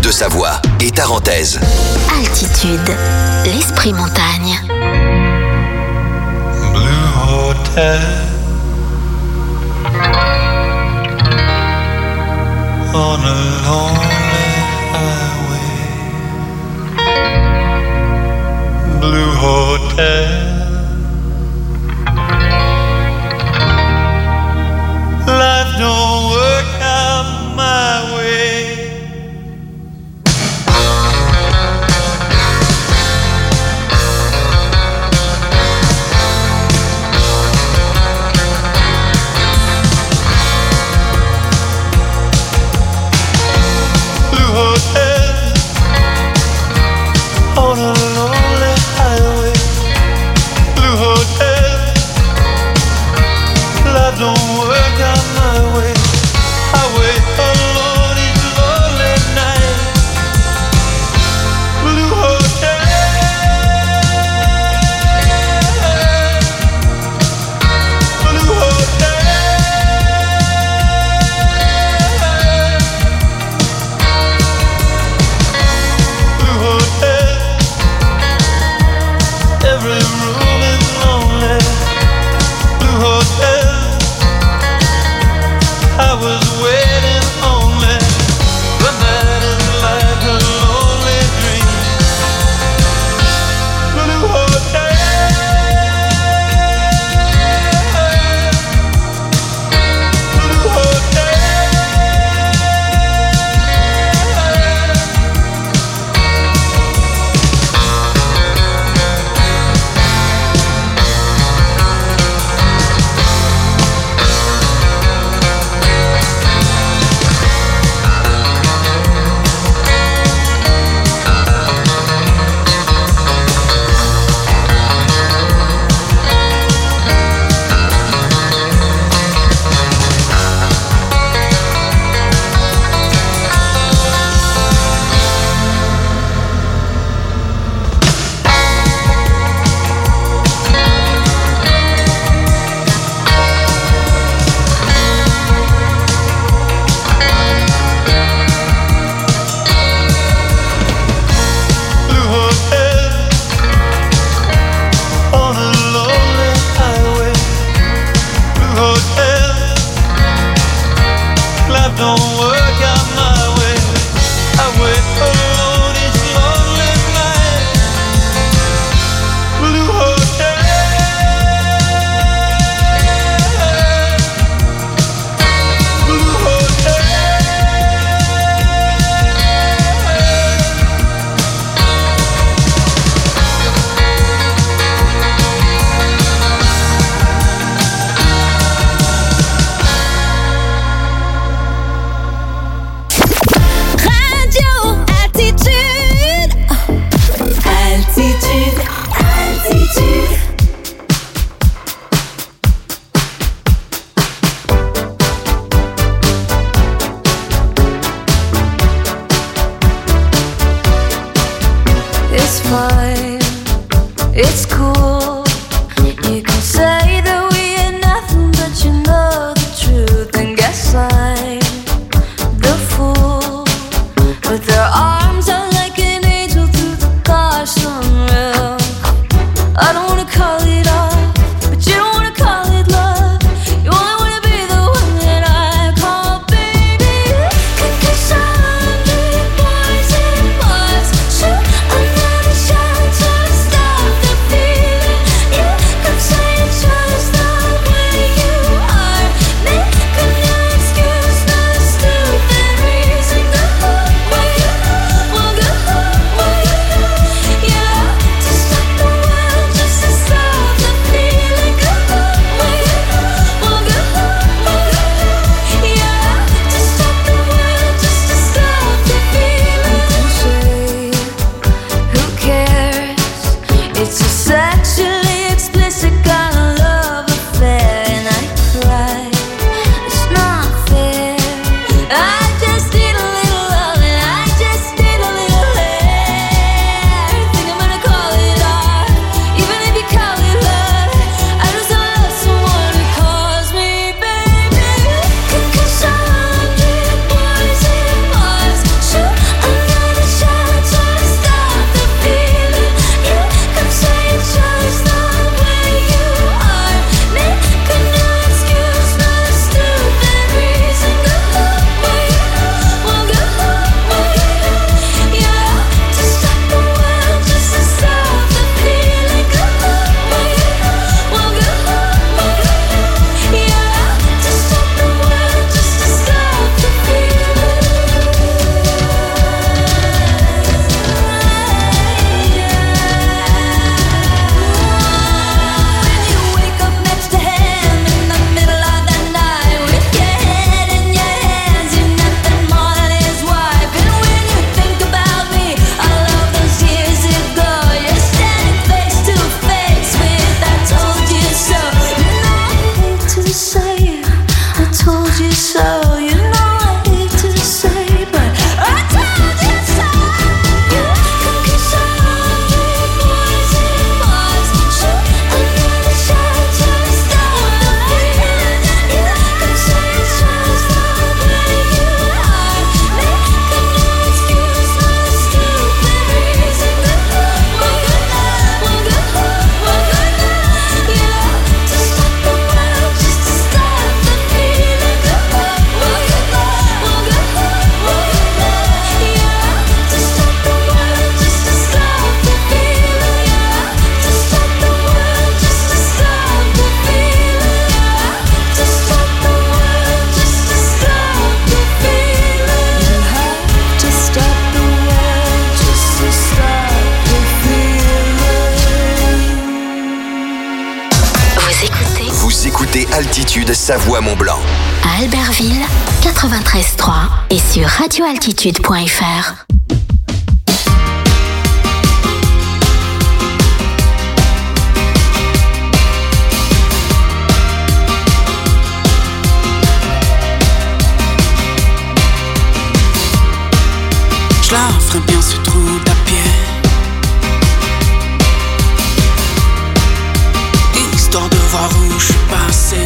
Haute-Savoie et Tarentaise. Altitude, l'esprit montagne. Blue Hotel on a lonely highway. Blue Hotel, life don't work out my way. Blue Hotel on a lonely highway. Blue Hotel, life don't work out my way. I wait alone each lonely night. Blue Hotel, Blue Hotel, Blue Hotel. Every room is lonely. Blue Hotel, I was waiting only. The night is like a lonely dream. Blue Hotel, Blue Hotel, Blue Hotel on a lonely highway. Blue Hotel, life don't work out my way. I wait alone each lonely night. Blue Hotel, Blue Hotel. Radio Altitude. Altitude. Altitude. It's fine, it's cool. You can say that we ain't nothing, but you know the truth. And guess I'm the fool with their arms out like an angel through the car sunroof. I don't wanna call it off, but you don't wanna call it love. You only wanna be the one that I call baby. 'Cause I'm the boys and boys shoot another shot to stop the feeling. You could say it's right. écoutez Altitude Savoie-Mont-Blanc. À Albertville, 93.3 et sur radioaltitude.fr. Je la ferai bien cette route à pied, histoire de voir où je suis passé.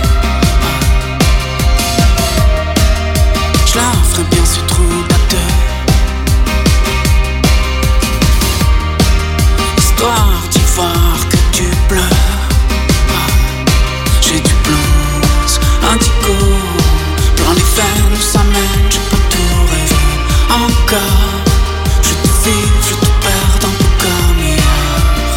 Je la ferai bien cette route à deux, histoire d'y voir que tu pleures. J'ai du blues, indigo, plein les veines où ça mène, j'ai pas tout rêvé. Encore, je te vive, je te perds un peu comme hier.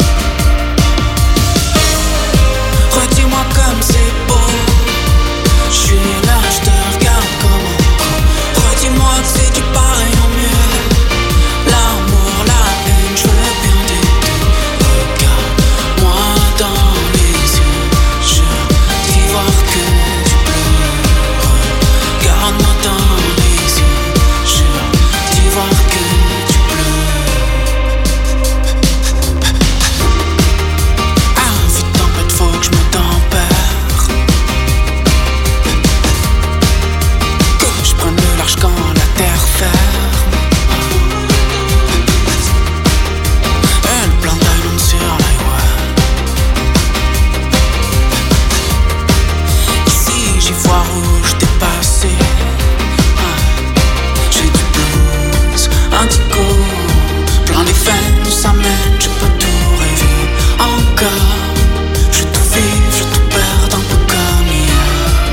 Redis-moi comme c'est beau, je suis là, je te regarde comme un con. Redis-moi que c'est du pareil en mieux. L'amour, la haine, je veux bien des deux. Regarde-moi dans les yeux, jure d'y voir que tu pleures. Regarde-moi dans les yeux, jure d'y voir que tu pleures. Ah, vite tempête, faut que je me tempère, que je prenne le large quand la terre ferme. Une plante d'allume sur l'highway. Ici j'y vois rouge dépassé. J'ai du blues, indigo, plein les veines où ça mène, j'ai pas tout rêvé. Encore, je te vive, je te perds un peu comme hier.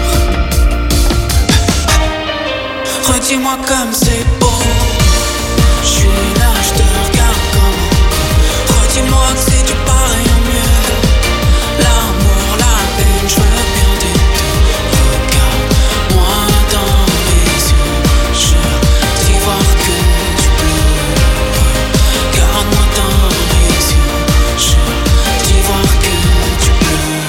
Redis-moi comme c'est beau, je suis là, je te regarde comme un con. Redis-moi que c'est du pareil en mieux. L'amour, la haine, je veux bien des deux. Regarde-moi dans les yeux, jure d'y voir que tu pleures. Regarde-moi dans les yeux, jure d'y voir que tu pleures.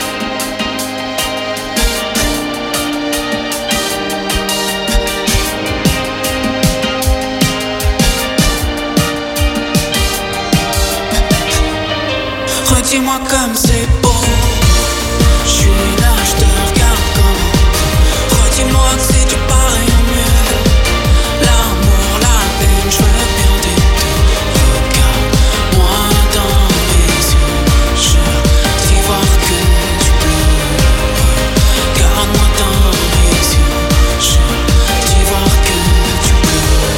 Redis-moi comme c'est beau, je suis là, je te regarde comme un con. Redis-moi que c'est du pareil en mieux. L'amour, la haine, je veux bien des deux. Regarde-moi dans les yeux, jure d'y voir que tu pleures. Regarde-moi dans les yeux, jure d'y voir que tu pleures.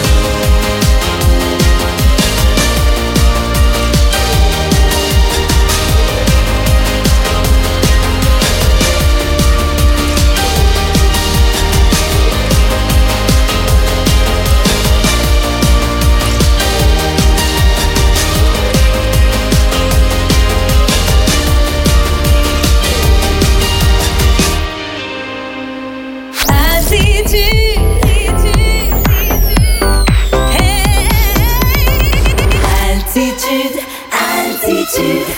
Altitude, altitude.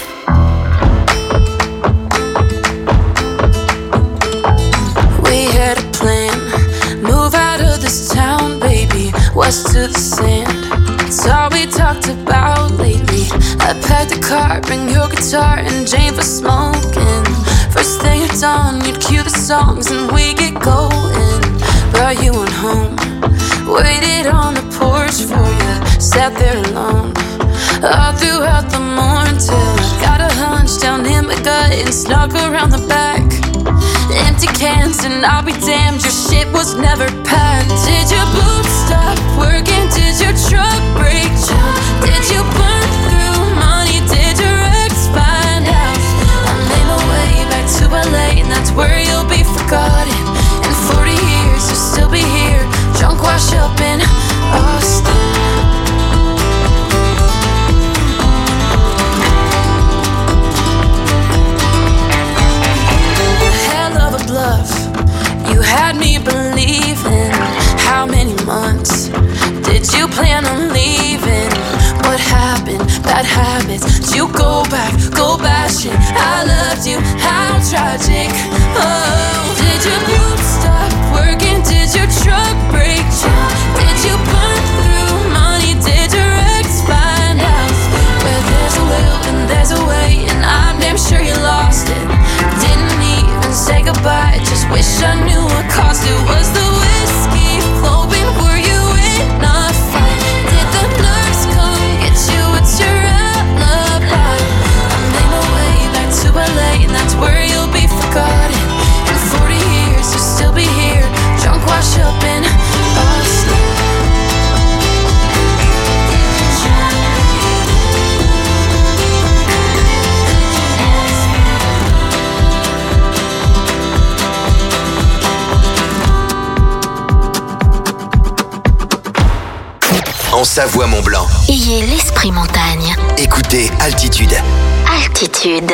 We had a plan, move out of this town, baby, west to the sand. It's all we talked about lately. I packed the car, bring your guitar and Jane for smoking. First thing at dawn, you'd cue the songs and we get going. Brought you on home, waited on the porch for you, sat there alone all throughout the morning till I got a hunch down in my gut and snuck around the back. Empty cans and I'll be damned, your shit was never packed. Did your boobs stop working? Did your truck break down? Did you burn through money? Did your ex find out? I made my way back to LA and that's where you'll be forgotten. In 40 years you'll still be here, drunk wash up in Austin. You had me believing. How many months did you plan on leaving? What happened? Savoie-Mont-Blanc. Ayez l'esprit montagne. Écoutez Altitude. Altitude.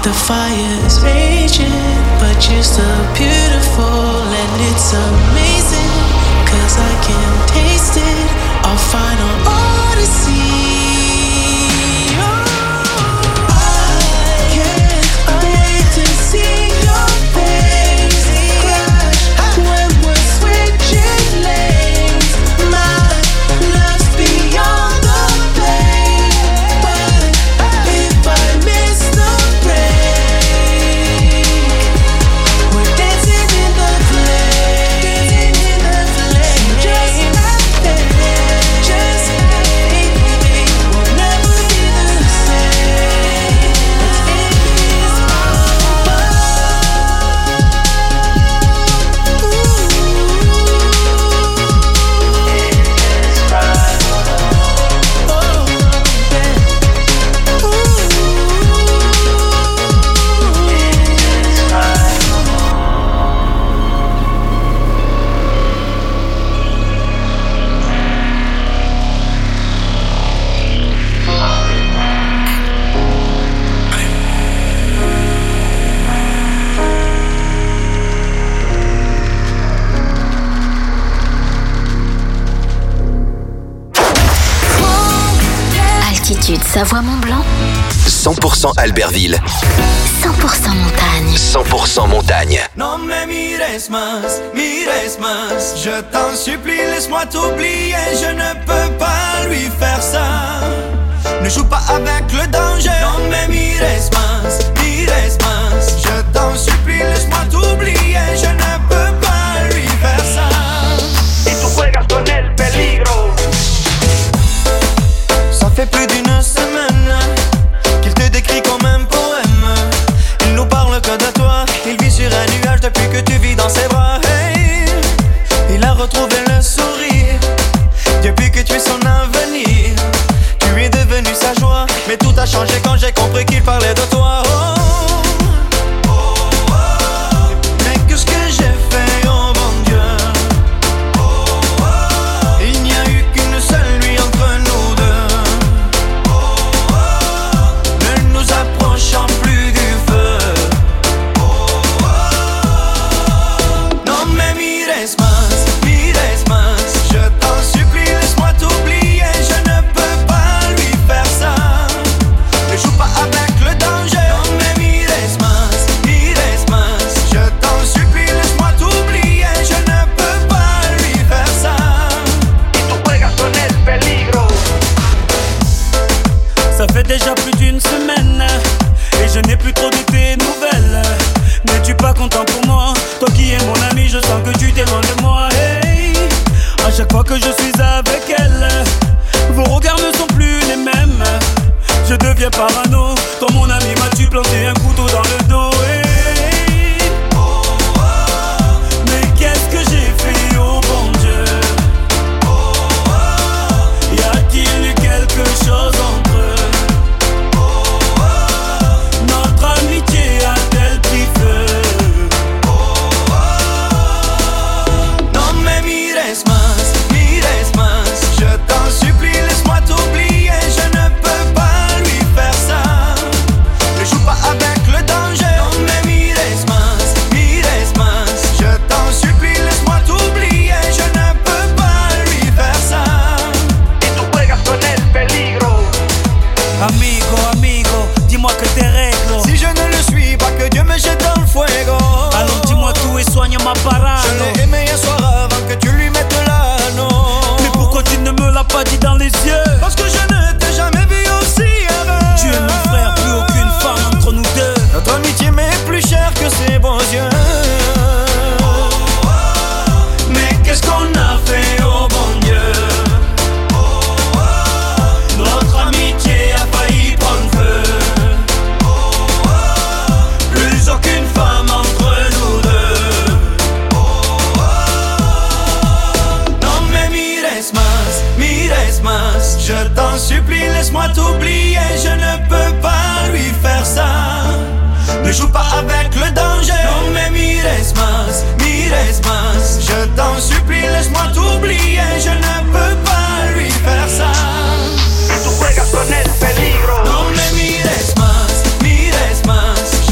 The fire's raging, but you're still beautiful, and it's amazing, 'cause I can taste it, our final odyssey. Savoie-Mont-Blanc, 100% Albertville, 100% montagne. 100% montagne. Non mais mires más, je t'en supplie, laisse-moi t'oublier, je ne peux pas lui faire ça. Ne joue pas avec le danger. Non mais mires más, je t'en supplie, laisse-moi t'oublier, je ne peux pas lui faire ça. Y tú juegas con el peligro. Ça fait plus d'une semaine qu'il te décrit comme un poème. Il nous parle que de toi, il vit sur un nuage depuis que tu vis dans ses bras. Hey, il a retrouvé le sourire depuis que tu es son avenir. Tu es devenu sa joie, mais tout a changé quand j'ai compris qu'il parlait de toi. Mais qu'est-ce que j'ai fait, oh mon Dieu? Il n'y a eu qu'une seule nuit entre nous deux. Ne nous approchons plus du feu. Non mais mires más, je t'en supplie, laisse-moi t'oublier, je ne peux pas lui faire ça. Ne joue pas avec le danger. Non mais mires más, je t'en supplie, laisse-moi t'oublier, je ne peux pas lui faire ça. Y tú juegas con el peligro. Ça fait déjà plus d'une semaine et je n'ai plus trop de tes nouvelles. N'es-tu pas content pour moi? Toi qui es mon ami, je sens que tu t'éloignes de moi. Hey, à chaque fois que je suis avec elle, vos regards ne sont plus les mêmes. Je deviens parano. Toi mon ami, m'as-tu planté un couteau dans le dos? Hey, mais qu'est-ce que j'ai fait, oh bon Dieu? Y a-t-il eu quelque chose entre eux? Notre amitié a-t-elle pris feu? Non mais mires más, je t'en supplie, laisse-moi t'oublier, je ne peux pas lui faire ça. Ne joue pas avec le danger. Non mais mires más, je t'en supplie, laisse-moi t'oublier, je ne peux pas lui faire ça. Y tú juegas con el peligro. Amigo, dis-moi que t'es réglo. Si je ne le suis pas, que Dieu me jette dans le fuego. Alors dis-moi tout et soigne ma parano. Je l'ai aimé un soir avant que tu lui mettes l'anneau. Mais pourquoi tu ne me l'as pas dit dans les yeux? Parce que je ne t'ai jamais vu aussi heureux. Tu es mon frère, plus aucune femme entre nous deux. Notre amitié m'est plus chère que ses beaux yeux. Mais qu'est-ce qu'on a fait, oh bon Dieu? Notre amitié a failli prendre feu. Plus aucune femme entre nous deux. Non mais mires más, je t'en supplie, laisse-moi t'oublier, je ne peux pas lui faire ça. Ne joue pas avec le danger. Non mais mires más, je t'en supplie, laisse-moi t'oublier, je ne peux pas lui faire ça. Y tú juegas con el peligro. Non mais mires más,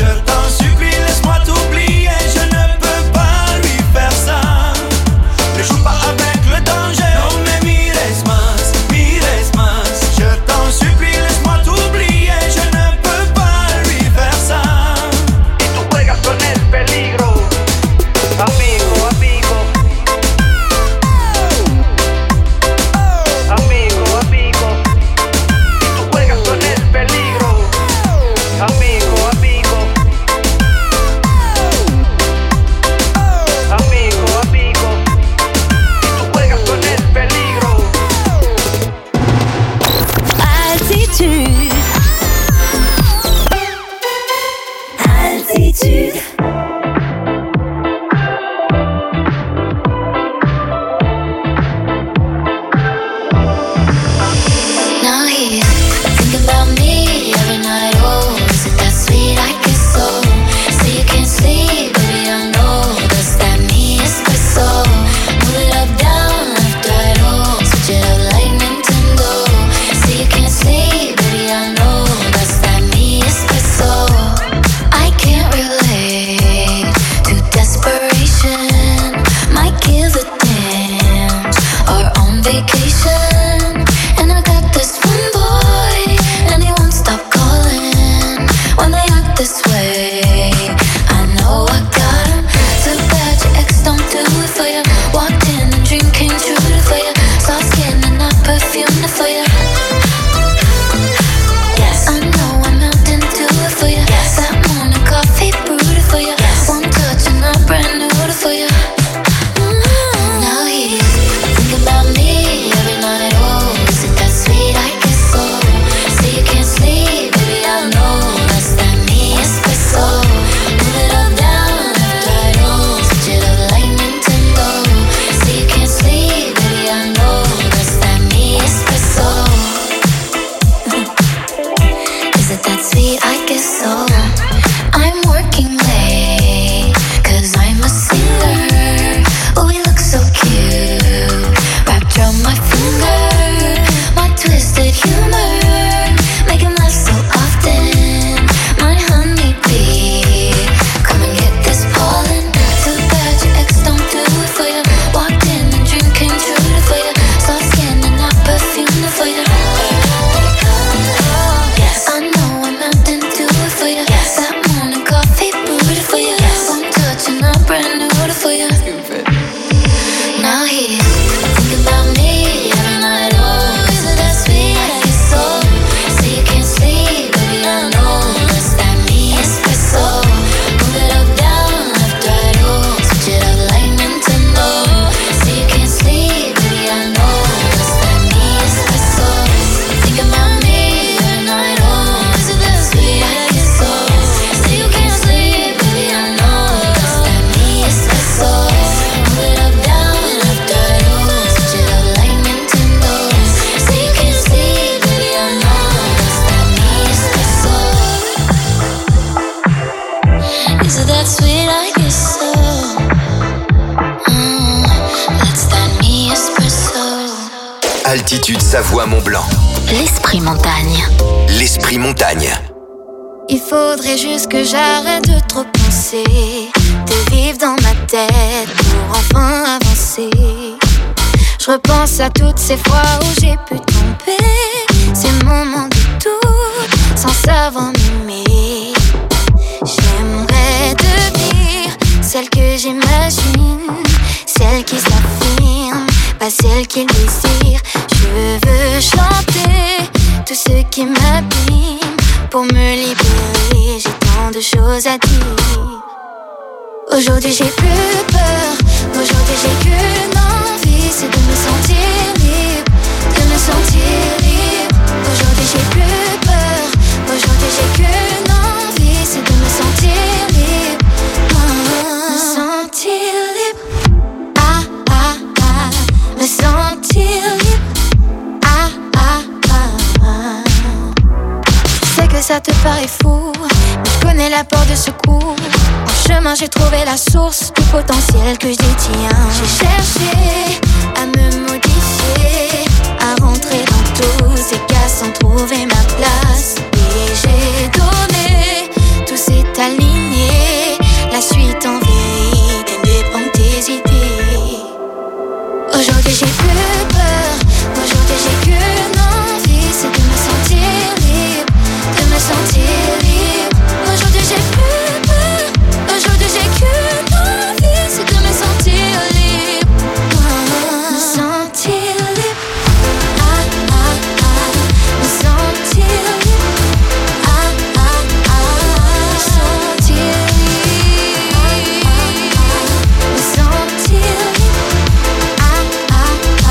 Altitude Savoie-Mont-Blanc. L'esprit montagne. L'esprit montagne. Il faudrait juste que j'arrête de trop penser, de vivre dans ma tête pour enfin avancer. Je repense à toutes ces fois où j'ai pu tomber, ces moments de doute sans savoir m'aimer. J'aimerais devenir celle que j'imagine, celle qui s'affirme, pas celle qui désire. Je veux chanter tout ce qui m'abîme pour me libérer. J'ai tant de choses à dire. Aujourd'hui j'ai plus peur, aujourd'hui j'ai qu'une envie, c'est de me sentir libre, de me sentir libre. Aujourd'hui j'ai plus peur, aujourd'hui j'ai qu'une envie, c'est de me sentir libre, me sentir libre. Ah ah ah, me sentir libre. Ah ah ah ah. Je sais que ça te paraît fou, mais je connais la porte de secours. En chemin j'ai trouvé la source du potentiel que je détiens. J'ai cherché à me modifier, à rentrer dans tous ces cas sans trouver ma place. Et j'ai donné, tout s'est aligné. La suite en vérité dépend de tes idées. Aujourd'hui j'ai plus peur, aujourd'hui j'ai qu'une envie, c'est de me sentir libre, de me sentir libre. Aujourd'hui j'ai plus peur, aujourd'hui j'ai qu'une envie, c'est de me sentir libre, me sentir libre. Ah ah ah, me sentir libre. Ah ah ah, me sentir libre, me sentir libre. Ah ah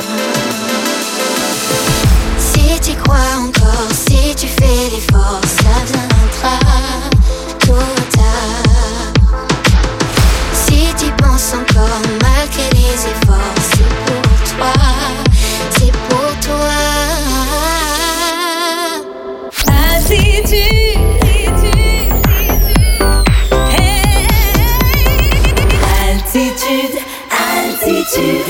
ah. Si tu crois encore, si tu fais l'effort, ça viendra tôt ou tard. Si tu penses encore malgré les efforts, c'est pour toi, c'est pour toi. Altitude. Hey. Altitude, altitude.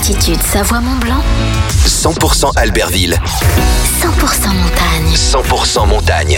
Altitude Savoie-Mont-Blanc, 100% Albertville, 100% montagne. 100% montagne.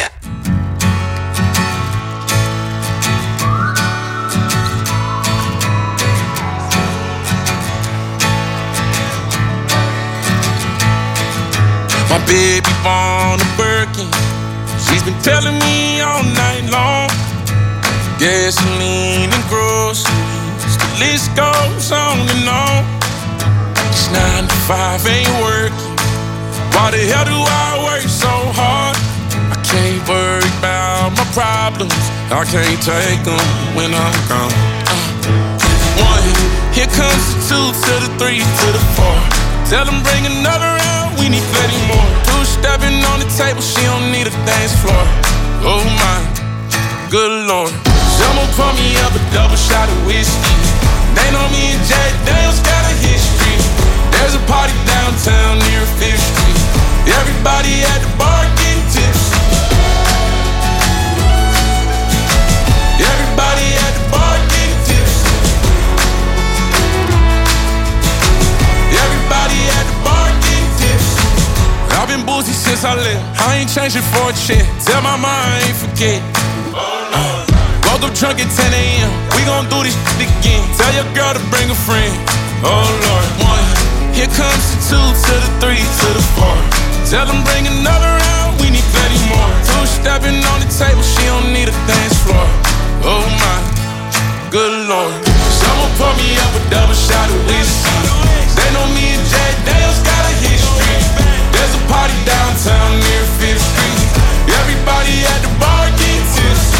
My baby born a Birkin. She's been telling me all night long. Gasoline and groceries, the list goes on and on. This 9 to 5 ain't working. Why the hell do I work so hard? I can't worry about my problems. I can't take them when I'm gone. 1, here comes the 2 to the 3 to the 4. Tell them bring another round, we need plenty more. 2 stepping on the table, she don't need a dance floor. Oh my, good Lord. Someone pour me up a double shot of whiskey. They know me and Jack Daniels got a history. There's a party downtown near 5th Street. Everybody at the bar getting tipsy. Everybody at the bar getting tipsy. Everybody at the bar getting tipsy. I've been boozy since I left. I ain't changing for a check. Tell my mom I ain't forget. Woke up drunk at 10 a.m. We gon' do this shit again. Tell your girl to bring a friend. Oh Lord. 1, here comes the 2 to the 3 to the 4. Tell them bring another round, we need plenty more. 2 stepping on the table, she don't need a dance floor. Oh my, good Lord. Someone pour me up a double shot of whiskey. They know me and Jack Daniels got a history. There's a party downtown near 5th Street. Everybody at the bar getting tipsy.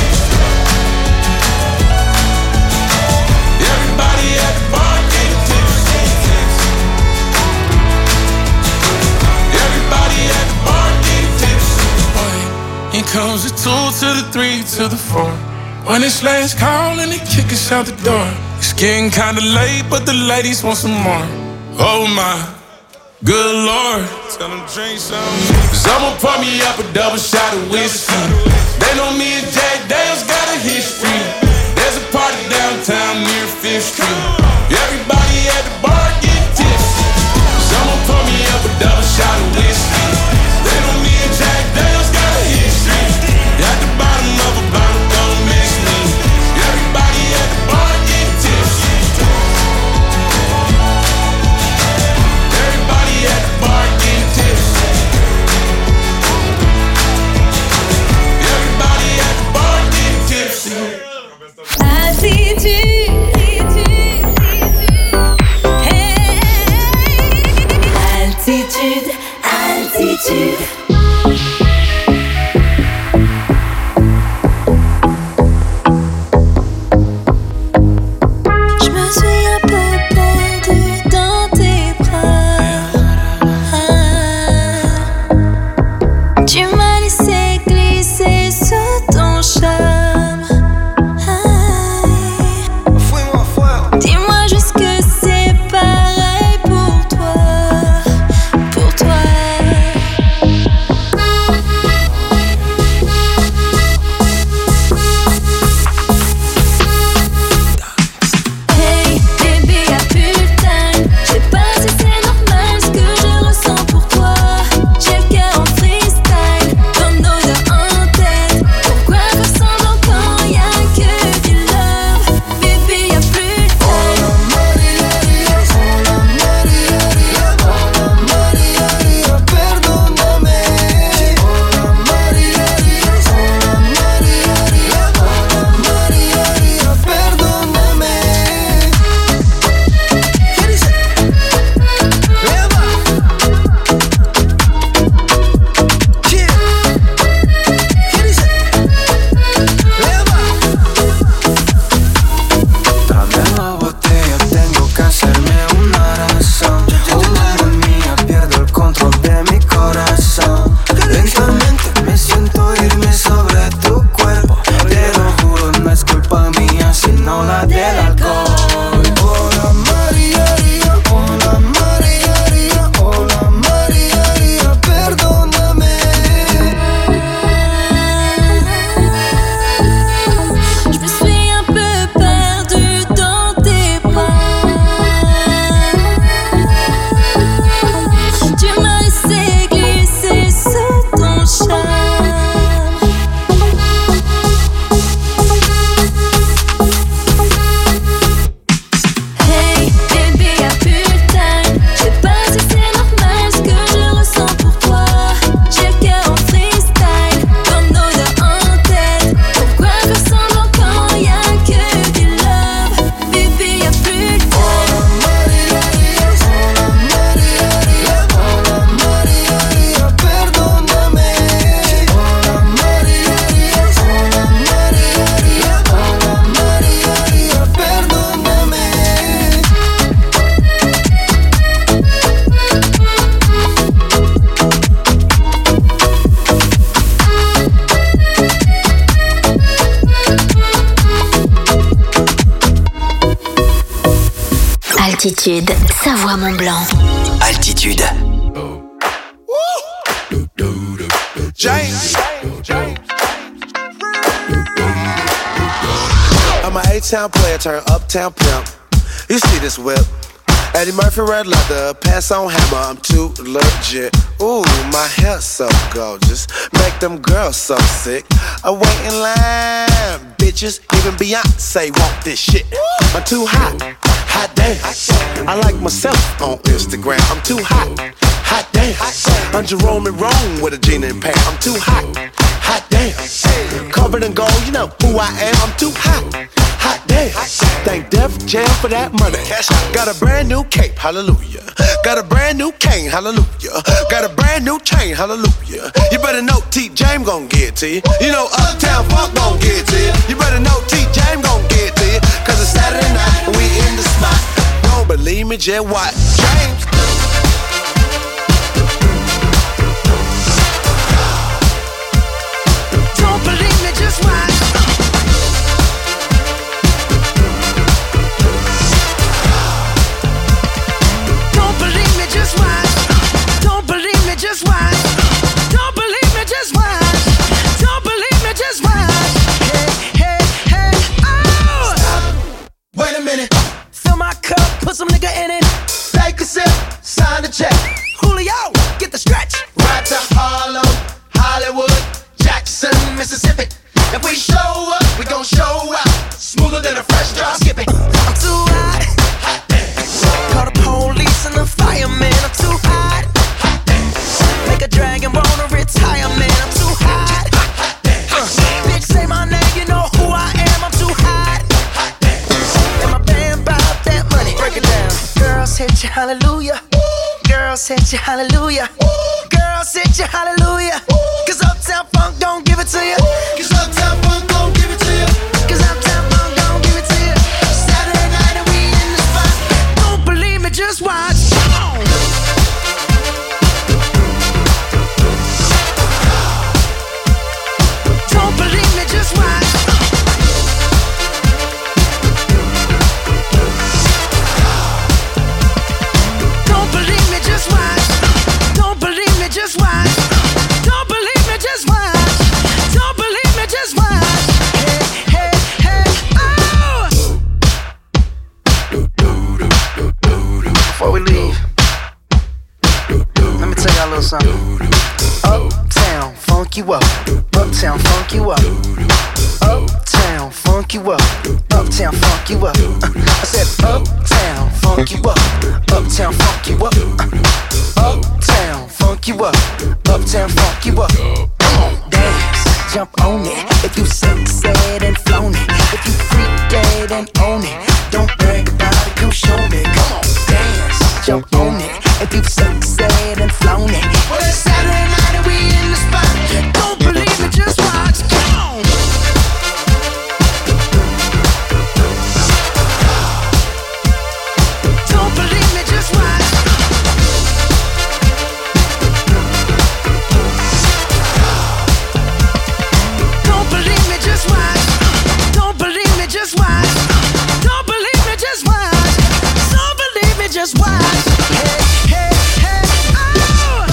Everybody at the bar getting tipsy. Everybody at the bar getting tipsy. Here comes the 2 to the 3 to the 4. When it's last call and they kick us out the door. It's getting kinda late, but the ladies want some more. Oh my, good Lord. Tell them drink some. Someone pour me up a double shot of whiskey. They know me and Jack Daniels got a history. There's a party downtown near 5th Street. Everybody at the bar getting tipsy. Someone pour me up a double shot of whiskey. They know me and Jack Daniels got a history. At the bottom of a bottle, don't miss me. Everybody at the bar getting tipsy. Everybody at the bar getting tipsy. Everybody at the bar getting tipsy. Altitude. Altitude, altitude. Je me suis un peu perdue dans tes bras. Tu m'as laissé glisser sous ton charme. Dis-moi juste que c'est pareil pour toi. Pour toi. Hey, baby, y'a plus de time. Je sais pas si c'est normal ce que je ressens pour toi. J'ai le cœur en freestyle, ton odeur en tête. Pourquoi faire semblant quand y'a que du love? Baby, y'a plus de time. Dame la botella, tengo que hacerme una razón. Madre mía, pierdo el control de mi corazón. Lentamente me siento irme sobre tu cuerpo. Te lo juro, no es culpa mía, sino la del alcohol. Hola María, hola María, hola María, perdóname. Je me suis un peu perdue dans tes bras. Altitude, Savoie-Mont-Blanc. Altitude. James. I'm an A-town player, turn uptown pimp. You see this whip? Eddie Murphy red leather, pass on hammer, I'm too legit. Ooh, my hair's so gorgeous, make them girls so sick. I wait in line, bitches, even Beyonce want this shit. I'm too hot, hot damn. I like myself on Instagram, I'm too hot, hot damn. I'm Jerome and Rome with a jean and pant, I'm too hot, hot damn. Covered in gold, you know who I am, I'm too hot, hot damn. Thank Def Jam for that money. Got a brand new cape, hallelujah. Got a brand new cane, hallelujah. Got a brand new chain, hallelujah. You better know T. James gon' get it to you. You know Uptown Funk gon' get it to you. You better know T. James gon' get it to you. Cause it's Saturday night and we in the spot. Don't believe me, just watch. James. Don't believe me, just watch. Don't believe me, just watch. Don't believe me, just watch. Don't believe me, just watch. Don't believe me, just watch. Hey, hey, hey, oh! Stop. Wait a minute. Fill my cup, put some nigga in it. Take a sip, sign the check. Julio, get the stretch. Right to Harlem, Hollywood, Jackson, Mississippi. If we show up, we gon' show out. Smoother than a fresh drop. Skip it. I'm too hot. Hot damn. Call the police and the fireman. I'm too hot. Hot damn. Make a dragon wanna retire, man. I'm too hot. Hot damn. Bitch, say my name, you know who I am. I'm too hot. Hot damn. And my band bought that money. Break it down. Girls hit you, hallelujah. Girls hit you, hallelujah. Girls hit you, hallelujah. Cause Uptown Funk don't give it to you. Cause Uptown Funk gon' give it to you. Cause Uptown Funk don't give it to you. Saturday night and we in the spot. Don't believe me, just watch. Come on. Don't believe me, just watch. Don't believe me, just watch. Don't believe me, just watch. Don't believe me, just watch. Don't believe me, just watch. Hey, hey, hey, oh! Before we leave, let me tell y'all a little something. Uptown, funk you up. Uptown, funk you up. Uptown, funk you up. Uptown, funk you up. I said uptown, funk you up. Uptown, funk you up. Uptown, funk you up. Uptown, funk you up. Come on, dance, jump on it. If you succeed and flown it. If you freak dead and own it. Don't brag about it, come show me. Come on, dance, jump on it. If you succeed and flown it. Well, it's Saturday night and we in the spot. Don't believe me, just watch. Come on. Don't believe me, just watch. Don't believe me, just watch. Don't believe me, just watch. Don't believe me, just watch. Don't believe me, just watch. Hey, hey, hey, oh!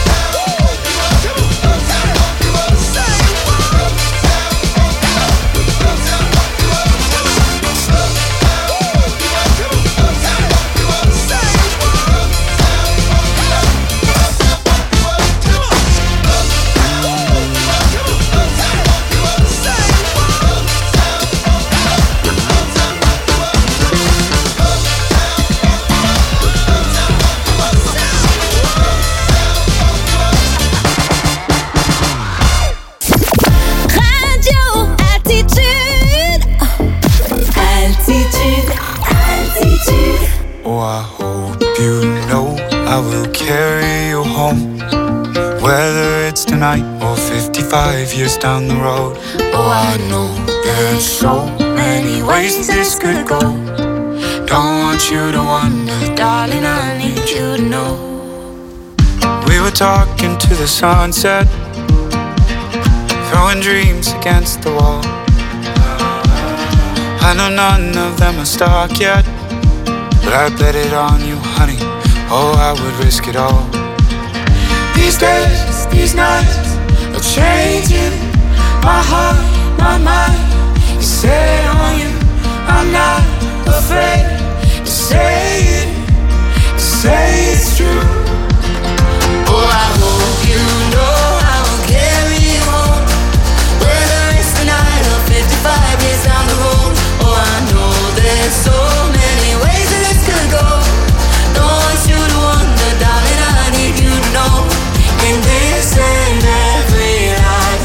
Oh, I hope you know I will carry you home, whether it's tonight or 55 years down the road. Oh, I know there's so many ways this could go. Don't want you to wonder, darling, I need you to know. We were talking to the sunset, throwing dreams against the wall. I know none of them are stuck yet, but I bet it on you, honey. Oh, I would risk it all. These days, these nights are changing. My heart, my mind is set on you. I'm not afraid to say it's true. Oh, I hope you know I will carry you home, whether it's tonight or 55 years down the road. Oh, I know there's so many ways that this could go. Don't want you to wonder, darling, I need you to know, in this and every life,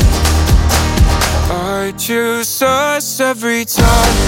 I choose us every time.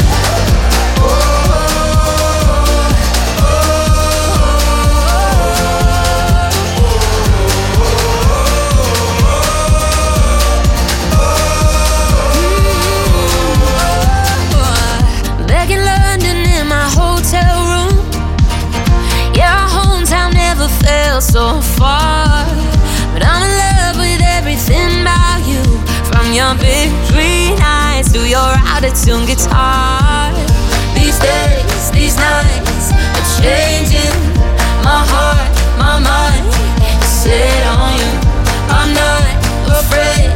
Back in London in my hotel room, yeah, our hometown never felt so far. But I'm in love with everything about you, from your big green eyes to your out-of-tune guitar. These days, these nights are changing. My heart, my mind is set on you. I'm not afraid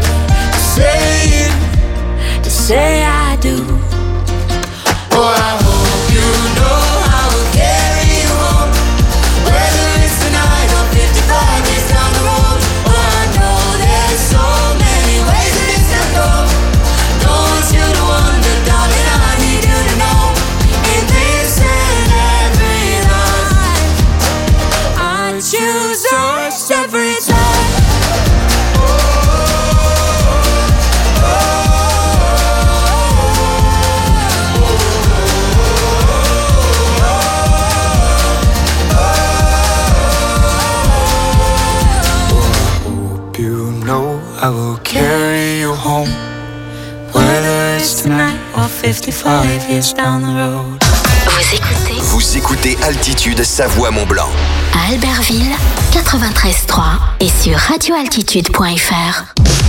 to say I do. Oh, I hope you know I will carry you home, whether it's tonight or 55 years down the road. Oh, I know there's so many ways that this could go. Don't want you to wonder, darling, I need you to know, in this and every life, I choose us every time. I will carry you home, whether it's tonight or 55 years down the road. Vous écoutez Altitude Savoie-Mont-Blanc. À Albertville, 93.3 et sur radioaltitude.fr.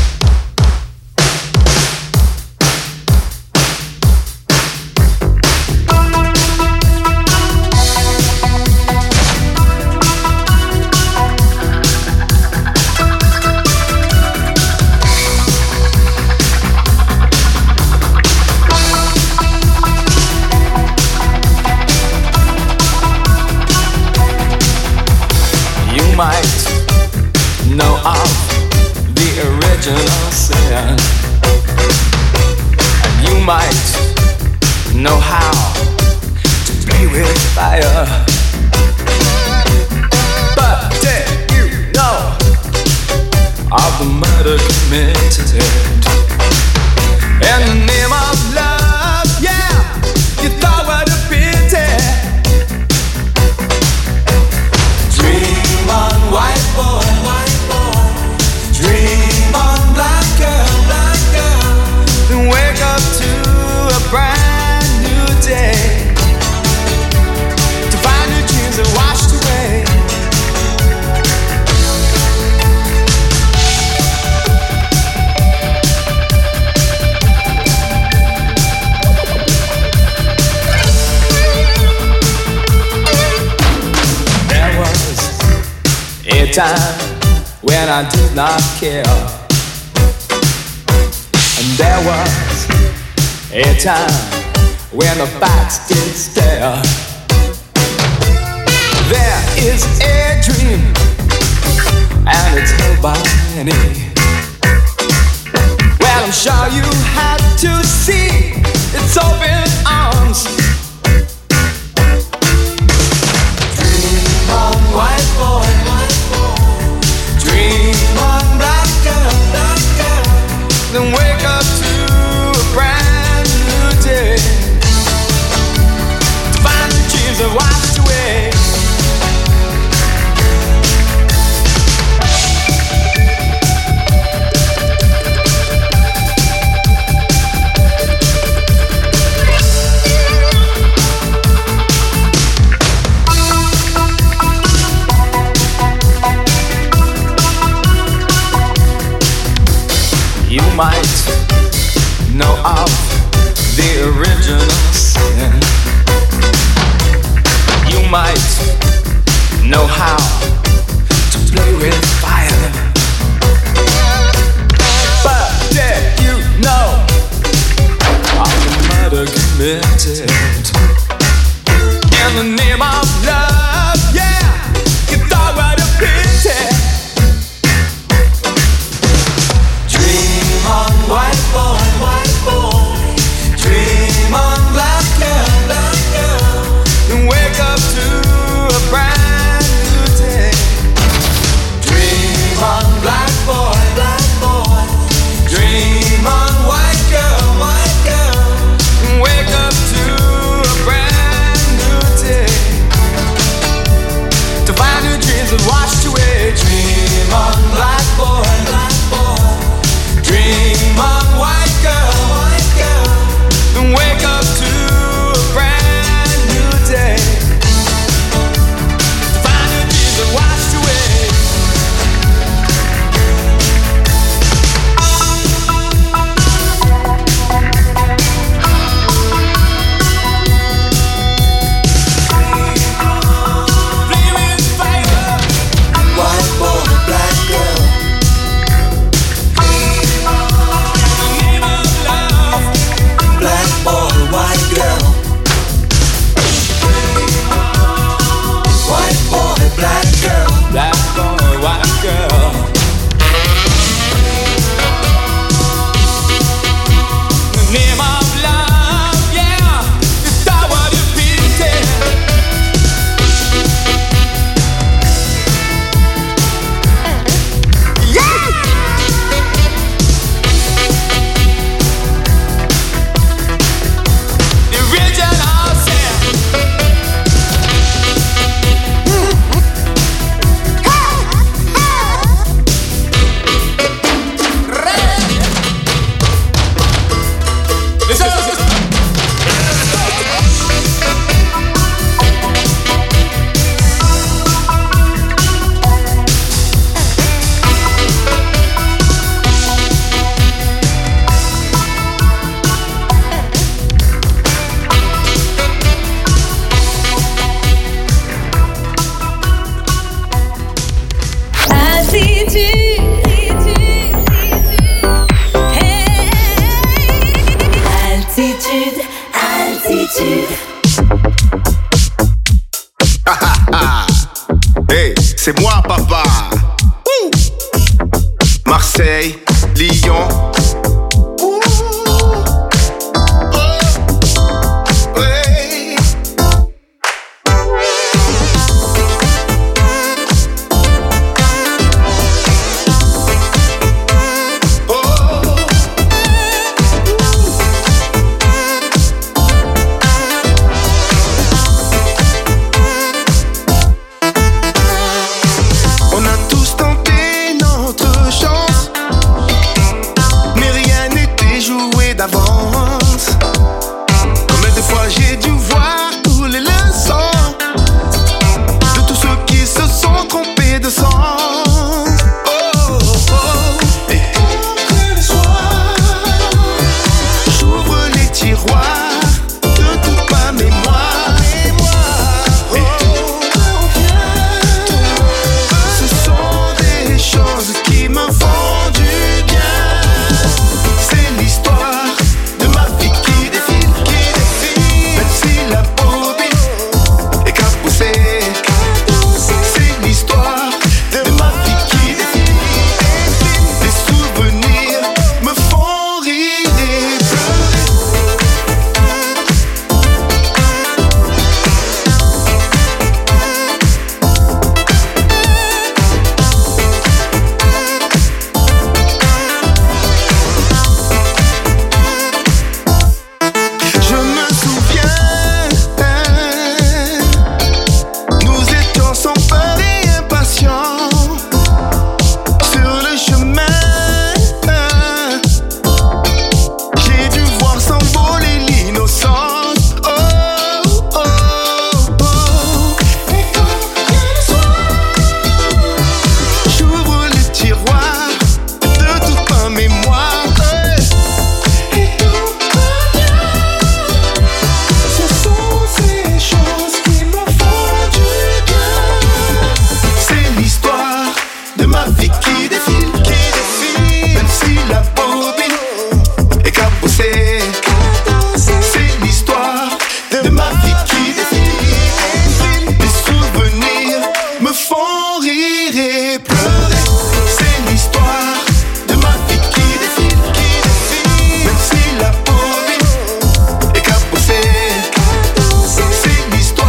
You might know of the original sin, and you might know how to play with fire. But did you know of the murder committed in the name of love? Yeah, you thought what a pity. Dream on, white boy, dream on, black girl, then wake up to a brand new day, to find your dreams are washed away. There was a time when I did not care, and there was a time when the facts did stare. There is a dream, and it's held by many. Well, I'm sure you had to see its open arms. Dream on, white boy, dream on, black girl, then wake up to a brand new day, to find the dreams that washed away. You might know of the original sin. You know how to play with fire. But did you know all the murder committed in the name of love? Yeah, you thought what a pity. Dream on, white boy, white boy. Dream on, black girl, black girl. And wake up to a brand new day. Dream on, black boy, black boy. Dream on, white girl, white girl. And wake up to a brand new day. To find new dreams that washed away. Dream on, black boy, black boy. Dream on, white girl, white girl. and wake up to a brand new day. To find new dreams that washed away. Flaming fire. White boy, black girl. Name of love. Black boy, white girl. White boy, black girl. Black boy, white girl. The name of love, yeah. It's not what you pity. Yeah. The original sound. Altitude, altitude. Hey, c'est moi